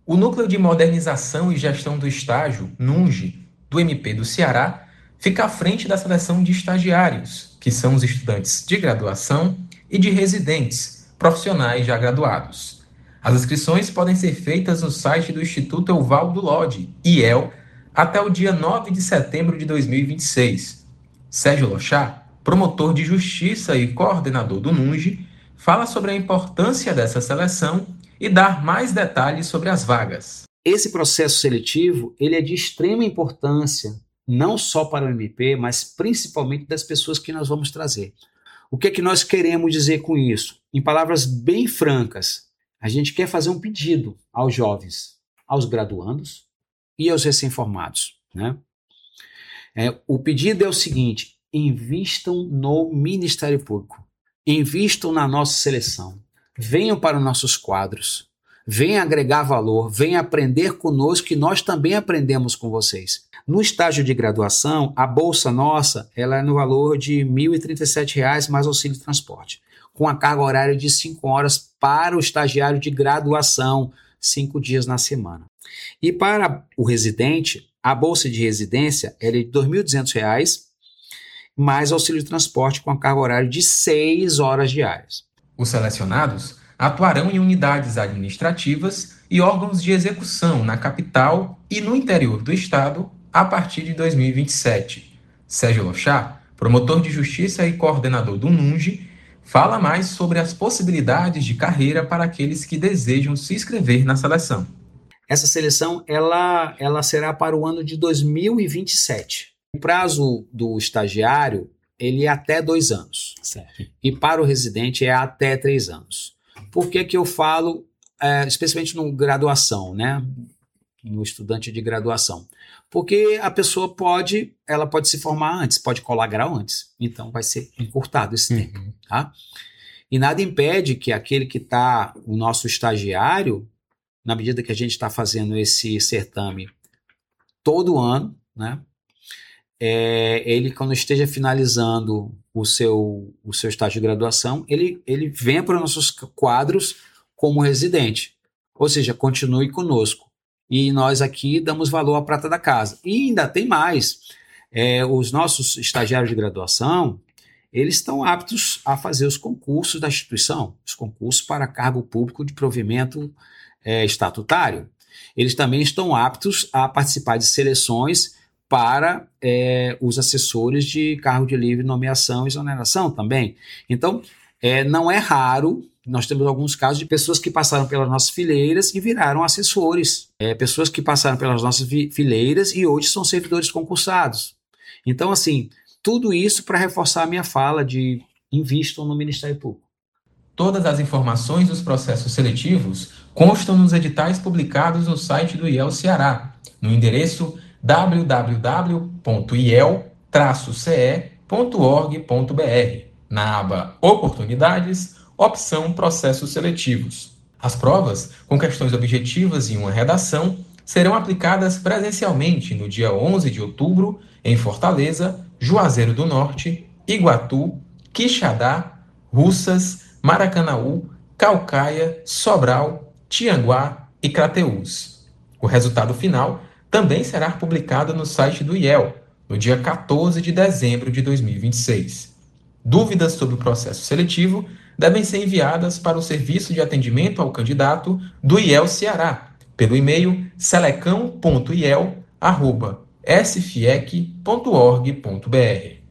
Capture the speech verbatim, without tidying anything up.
O Núcleo de Modernização e Gestão do Estágio, NUNGE, do M P do Ceará, fica à frente da seleção de estagiários, que são os estudantes de graduação e de residentes, profissionais já graduados. As inscrições podem ser feitas no site do Instituto Evaldo Lodge, I E L, até o dia nove de setembro de dois mil e vinte e seis. Sérgio Lochá, promotor de justiça e coordenador do NUNGE, fala sobre a importância dessa seleção e dar mais detalhes sobre as vagas. Esse processo seletivo ele é de extrema importância, não só para o M P, mas principalmente das pessoas que nós vamos trazer. O que é que nós queremos dizer com isso? Em palavras bem francas, a gente quer fazer um pedido aos jovens, aos graduandos e aos recém-formados, né? É, o pedido é o seguinte: invistam no Ministério Público, invistam na nossa seleção, venham para os nossos quadros, venham agregar valor, venham aprender conosco que nós também aprendemos com vocês. No estágio de graduação, a bolsa nossa ela é no valor de mil e trinta e sete reais mais auxílio de transporte, com a carga horária de cinco horas para o estagiário de graduação, cinco dias na semana. E para o residente, a bolsa de residência ela é de dois mil e duzentos reais mais auxílio de transporte com a carga horária de seis horas diárias. Os selecionados atuarão em unidades administrativas e órgãos de execução na capital e no interior do estado a partir de dois mil e vinte e sete. Sérgio Lochá, promotor de justiça e coordenador do NUNGE, fala mais sobre as possibilidades de carreira para aqueles que desejam se inscrever na seleção. Essa seleção ela, ela será para o ano de dois mil e vinte e sete. O prazo do estagiário ele é até dois anos. Certo. E para o residente é até três anos. Por que que eu falo, é, especialmente no graduação, né? No estudante de graduação? Porque a pessoa pode, ela pode se formar antes, pode colar grau antes. Então vai ser encurtado esse tempo. Uhum. Tá? E nada impede que aquele que está, o nosso estagiário, na medida que a gente está fazendo esse certame todo ano, né? É, ele, quando esteja finalizando o seu, o seu estágio de graduação, ele, ele venha para os nossos quadros como residente. Ou seja, continue conosco. E nós aqui damos valor à prata da casa. E ainda tem mais. É, os nossos estagiários de graduação, eles estão aptos a fazer os concursos da instituição, os concursos para cargo público de provimento é, estatutário. Eles também estão aptos a participar de seleções para é, os assessores de cargo de livre nomeação e exoneração também. Então, é, não é raro, nós temos alguns casos de pessoas que passaram pelas nossas fileiras e viraram assessores, é, pessoas que passaram pelas nossas fileiras e hoje são servidores concursados. Então, assim, tudo isso para reforçar a minha fala de invistam no Ministério Público. Todas as informações dos processos seletivos constam nos editais publicados no site do I E L Ceará, no endereço w w w ponto i e l traço c e ponto org ponto b r, na aba Oportunidades, opção Processos Seletivos. As provas, com questões objetivas e uma redação, serão aplicadas presencialmente no dia onze de outubro em Fortaleza, Juazeiro do Norte, Iguatu, Quixadá, Russas, Maracanaú, Caucaia, Sobral, Tianguá e Crateús. O resultado final também será publicado no site do I E L, no dia quatorze de dezembro de dois mil e vinte e seis. Dúvidas sobre o processo seletivo devem ser enviadas para o Serviço de Atendimento ao Candidato do I E L Ceará, pelo e-mail selecão ponto i e l arroba s f i e c ponto org ponto b r.